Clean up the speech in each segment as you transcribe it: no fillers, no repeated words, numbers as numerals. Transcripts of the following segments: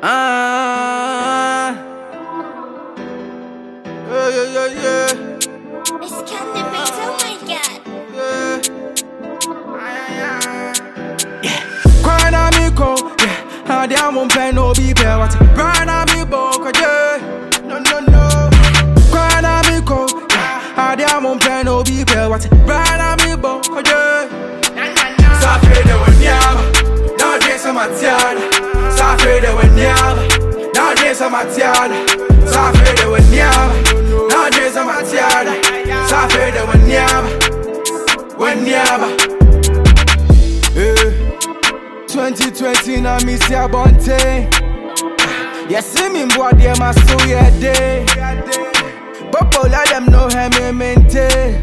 Ah, yeah. It's Candy Beats, oh my god. Crying on me cold, yeah. I won't play no be fair. What? Crying on me book, yeah. No. Crying on me cold, yeah. I won't play no be fair. What? Crying on me book, yeah. Safede wenyama, now dress on my tiara. Safede wenyama, now dress on my tiara. Safede wenyama, now dress on my tiara. Safede wenyama. 2020 na me see a bunte. Yes, see me boy there my soul yeah day. Popo let them know how me mente.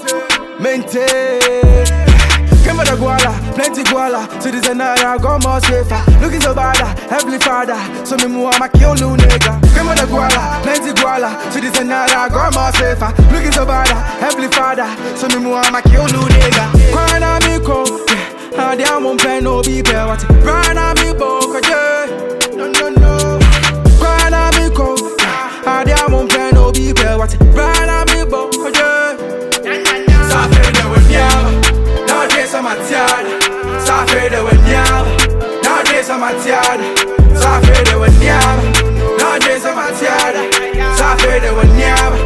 Came with the guala, plenty guala. Citizen I go more safer. Looking so bad, Heavenly Father. So me move my kill new nigga. Came with the guala, plenty guala. Citizen I go more safer. Looking so bad, Heavenly Father. So me move my kill new nigga. Crying on me cold. I won't play no be fair. What? Crying on me book, yeah. No. Crying on me cold. I won't play no be fair. What? Crying on me book, yeah. Safede wenyama, now dress on my tiara. Safede wenyama, now dress on my tiara. Safede wenyama, now dress on my tiara. Safede wenyama.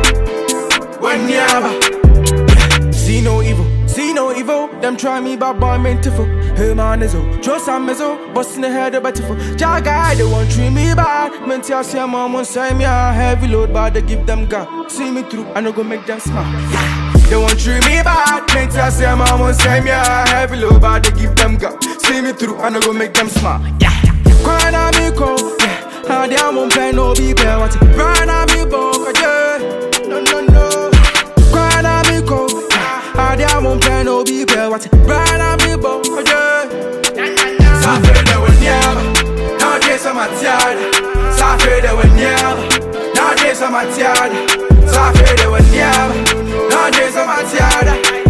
See no evil, them try me but boy meant to fool. Hey man is oh, trust I'm is oh, bustin' the head about to fool. Jaga, they won't treat me bad. Meant to see mom won't say me a heavy load, but they give them God. See me through, I no go make them smile. They won't treat me bad. Meant to see mom won't say me a heavy load, but they give them God. See me through, I no go make them smile. Crying on me cold, yeah. And they won't play no be fair. What? Crying on me book, yeah. No. Crying on me cold. I won't play no be fair. What? Crying on me book, yeah. Safede wenyama, now dress on my tiara. Safede wenyama, now dress on my tiara. Safede wenyama, now dress on my tiara.